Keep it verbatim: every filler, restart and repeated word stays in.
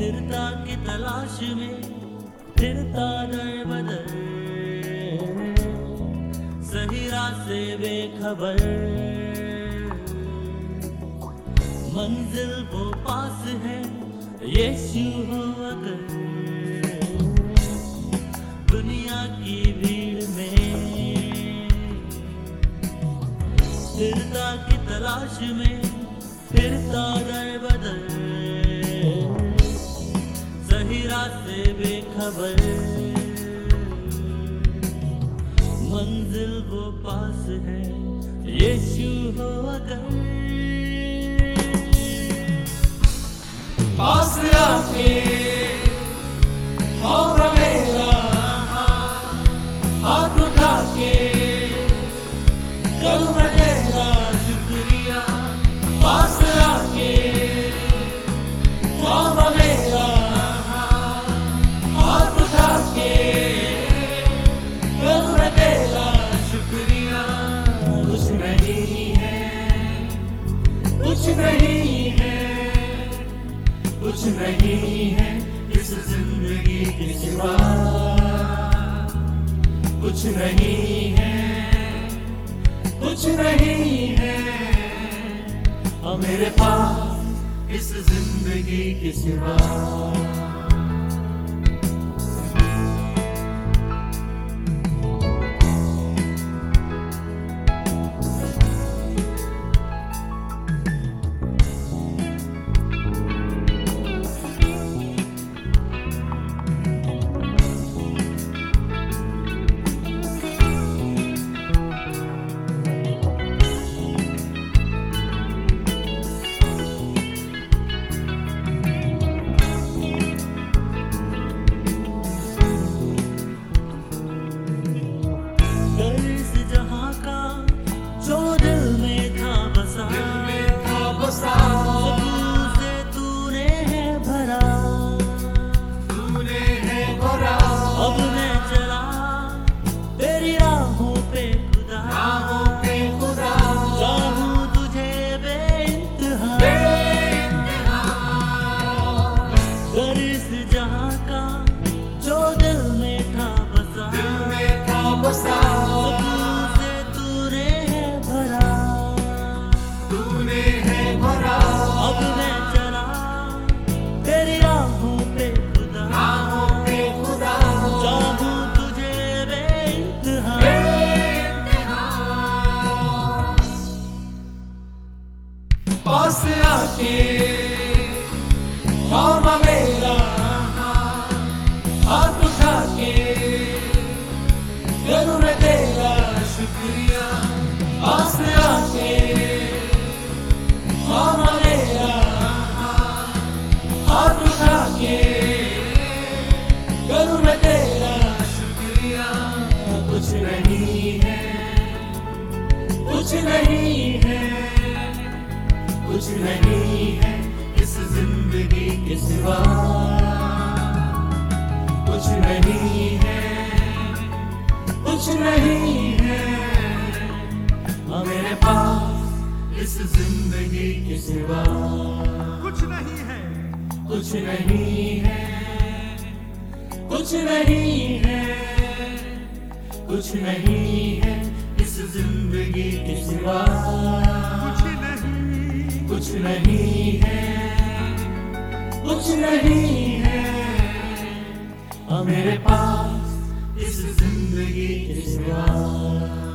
स्थिरता की तलाश में फिरता दर बदर, सही रास्ते बेखबर, मंजिल वो पास है यीशु हो अगर, दुनिया की भीड़ में स्थिरता की तलाश में फिरता दर बदर, सही रास्ते बेखबर, मंजिल वो पास है यीशु हो अगर, पास आके होगा मेरा हाथ उठा के करूँ मैं तेरा शुक्रिया। पास आके होगा मेरा हाथ उठा के करूँ मैं तेरा शुक्रिया। कुछ नहीं है, कुछ नहीं है, कुछ नहीं है इस जिंदगी के सिवा, कुछ नहीं है, कुछ नहीं है और मेरे पास इस जिंदगी के सिवा। अब मैं चला तेरी राहों पे खुदा, राहों पे खुदा, चाहूं तुझे बेइंतहा, कर इस जहां का जो दिल में था बसा, दिल में था बसा, सुकून से तूने है भरा, तूने है भरा। अब मैं चला तेरी राहों पे खुदा, राहों पे खुदा, चाहूं तुझे बेइंतहा, पास आके थामा मेरा हाथ उठा के करूँ मैं तेरा शुक्रिया। पास आके थामा मेरा हाथ उठा के करूँ मैं तेरा शुक्रिया। कुछ नहीं है, कुछ नहीं है, कुछ नहीं है इस जिंदगी के सिवा, कुछ नहीं है, कुछ नहीं है और मेरे पास इस जिंदगी के सिवा। कुछ नहीं है, कुछ नहीं है, कुछ नहीं है, कुछ नहीं है इस जिंदगी के सिवा, कुछ नहीं, कुछ नहीं है, कुछ नहीं है और मेरे पास इस जिंदगी के सिवा।